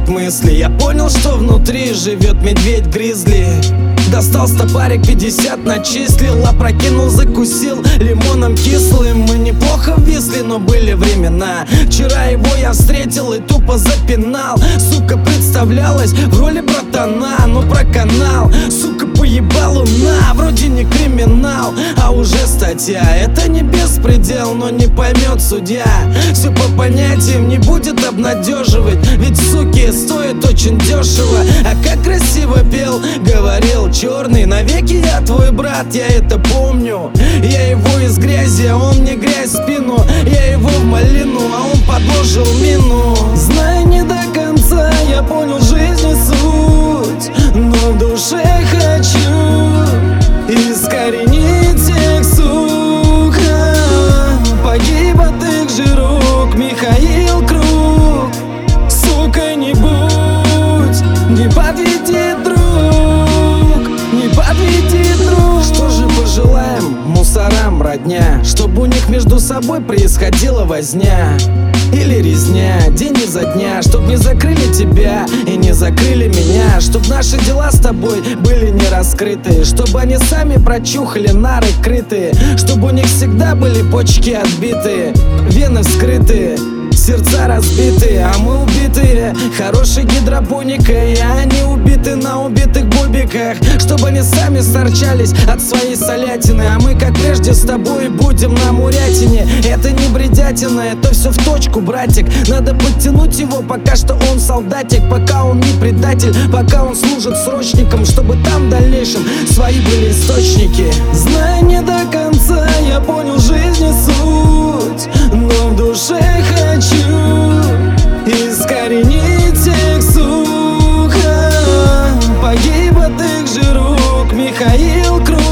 от мысли. Я понял, что внутри живет медведь-гризли. Достал стопарик, 50 начислил, опрокинул, закусил лимоном кислым. Мы неплохо ввисли, но были времена. Вчера его я встретил и тупо запинал. Сука представлялась в роли братана, но проканал. Сука поебал луна, вроде не криминал, а уже статья. Это не беспредел, но не поймет судья. Все по понятиям не будет обнадеживать, ведь суки стоит очень дешево. А как красиво пел, говорил черный: навеки я твой брат, я это помню. Я его из грязи, а он мне грязь в спину. Я его в малину, а он подложил мину. Знаю, не до конца я понял жизни суть, но в душе хочу искоренить всех, сука. Погиб от их же рук Михаил Круг. Сука, не будь, не подведи, друг, не подведи, друг. Что же пожелаем мусорам, родня? Чтоб у них между собой происходила возня или резня день изо дня. Чтоб не закрыли тебя и не закрыли меня. Чтоб наши дела с тобой были не раскрыты. Чтобы они сами прочухали нары крытые. Чтобы у них всегда были почки отбитые, вены вскрытые, сердца разбитые, а мы убитые хорошей гидропоникой, а они убиты на убитых бобиках. Чтобы они сами сорчались от своей солятины, а мы, как прежде, с тобой будем на мурятине. Это не бредятина, это все в точку, братик. Надо подтянуть его, пока что он солдатик, пока он не предатель, пока он служит срочником, чтобы там в дальнейшем свои были источники. Знаю, не до конца я понял жизни суть, но в душе хочу искоренить всех, сука. Погиб от их же рук Михаил Круг.